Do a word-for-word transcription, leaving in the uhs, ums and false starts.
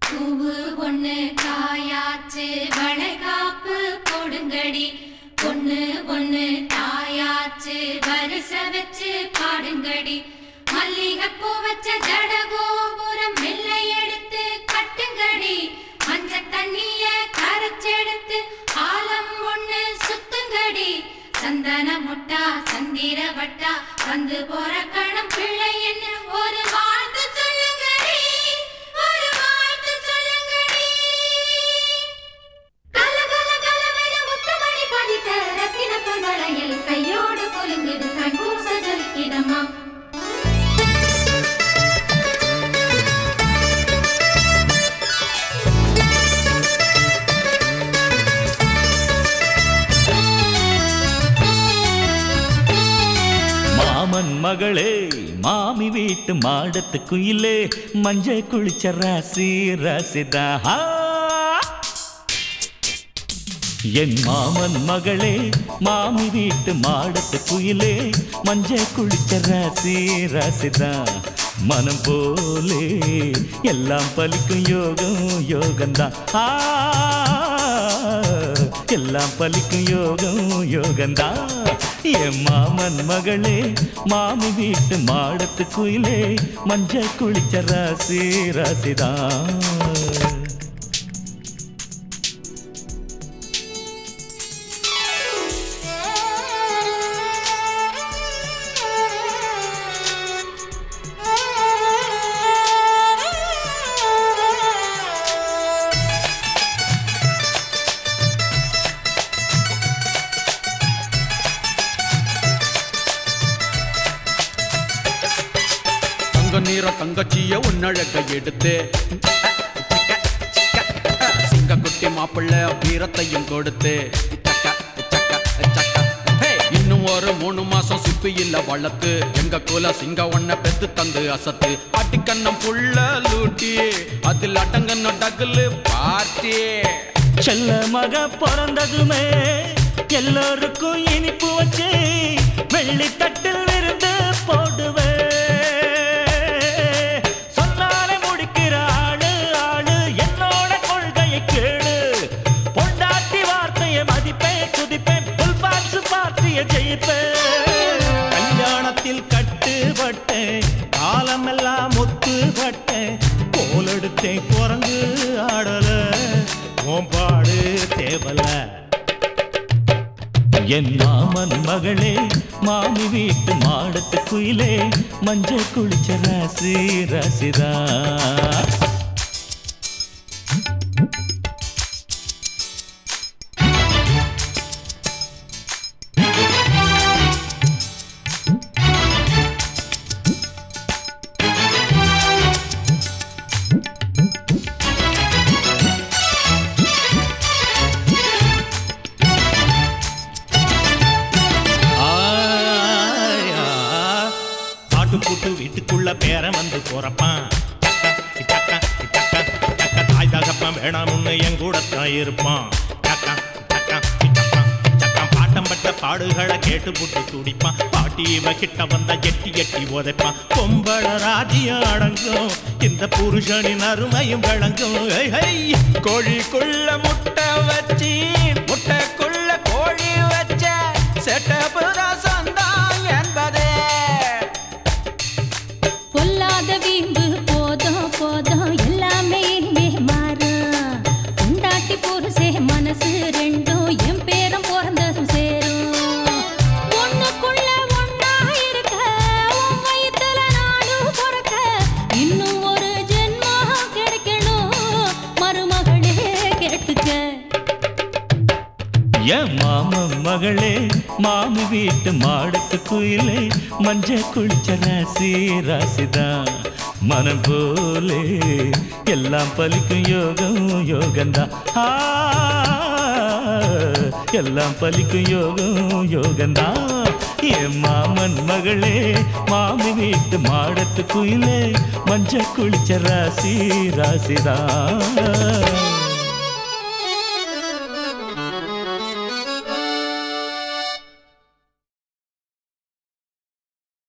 பூவு ஒண்ணு காயாச்சு வளைகாப்பு கொடுங்கடி பொண்ணு ஒண்ணு தாயாச்சு வரிச வச்சு பாடுங்கடி மல்லிகைப்பூ வச்ச ஜடகோபுரம் வெள்ளை எடுத்து கட்டுங்கடி மஞ்ச தண்ணிய கரைச்செடுத்து ஆலம் ஒண்ணு சுத்துங்கடி சந்தன முட்டா சந்திர வட்டா வந்து போற கணம் பிள்ளை என்ன ஒரு வாழ்த்து சொல்லுங்கடி ஒரு வாழ்த்து சொல்லுங்கடி கல கல கலவென முத்துமணி பதித்த ரத்தின பொன்வளையல் கையோடு குலுங்குது கண் பூச ஜொலிக்குதம்மா மாமன் மகளே மாமி வீட்டு மாடத்து குயிலே மஞ்ச குளிச்ச ராசி ராசிதா என் மாமன் மகளே மாமி வீட்டு மாடத்து குயிலே மஞ்ச குளிச்ச ராசி ராசிதா மனம் போலே எல்லாம் பலிக்கும் யோகம் யோகந்தான் எல்லாம் பலிக்கும் யோகம் யோகந்தான் என் மாமன் மகளே மாமி வீட்டு மாடத்து குயிலே மஞ்ச குளிச்ச ராசி ராசிதான் நீர தங்கச்சிய உன்னழக எடுத்து சிங்க குட்டி மாப்பிள்ள வீரத்தையும் கொடுத்து இன்னும் ஒரு மூணு மாசம் சிப்பி இல்ல வளர்த்து எங்க குல சிங்க ஒன்ன பெத்து தந்து அசத்து பாட்டிக்கண்ணம் புள்ள லூட்டி அதில் அடங்கன்னு டகுலு பார்ட்டி செல்ல மக பிறந்ததுமே எல்லோருக்கும் இனிப்பு வச்சு வெள்ளி தட்டில் விருந்து போடுவே கல்யாணத்தில் கட்டுப்பட்டேன் காலமெல்லாம் ஒத்துப்பட்டேன் கோலெடுத்தேன் குரங்கு ஆடல ஓம்பாடு தேவல என் மாமன் மகளே மாமி வீட்டு மாடத்து குயிலே மஞ்ச குளிச்ச ராசி ராசிதா கூட்டு வீட்டுக்குள்ள பேரன் வந்து போறப்பான் தாய் தகப்பன் வேணாம்னு என் கூட தான் இருப்பான் பாட்டம் பட்ட பாடுகளை கேட்டு புட்டு துடிப்பான் பாட்டி இவ கிட்ட வந்தா எட்டி எட்டி உதைப்பான் பொம்பள ராஜ்யம் அடங்கும் இந்த புருஷனின் அருமையும் விளங்கும் கோழிக்குள்ள முட்டை வச்சு முட்டைக்குள்ள கோழி வச்ச செட்டபுராசம் தான் என்பதே பொல்லாத வீம்பு போதும் போதும் எல்லாமே இனிமே மாறும் உண்டாட்டி புருஷே மனசு ரெண்டும் என் பேரும் பிறந்ததும் சேரும் ஒண்ணுக்குள்ள ஒன்னா இருக்க உன் வயித்துல நானும் பிறக்க இன்னும் ஒரு ஜென்மம் கிடைக்கணும் மருமகளே கேட்டுக்க என் மாமன் மகளே மாமி வீட்டு மாடத்து குயிலே மஞ்ச குளிச்ச ராசி ராசிதா மனம் போலே எல்லாம் பலிக்கும் யோகம் யோகந்தா எல்லாம் பலிக்கும் யோகம் யோகந்தா என் மாமன் மகளே மாமி வீட்டு மாடத்து குயிலே மஞ்ச குளிச்ச ராசி ராசிதா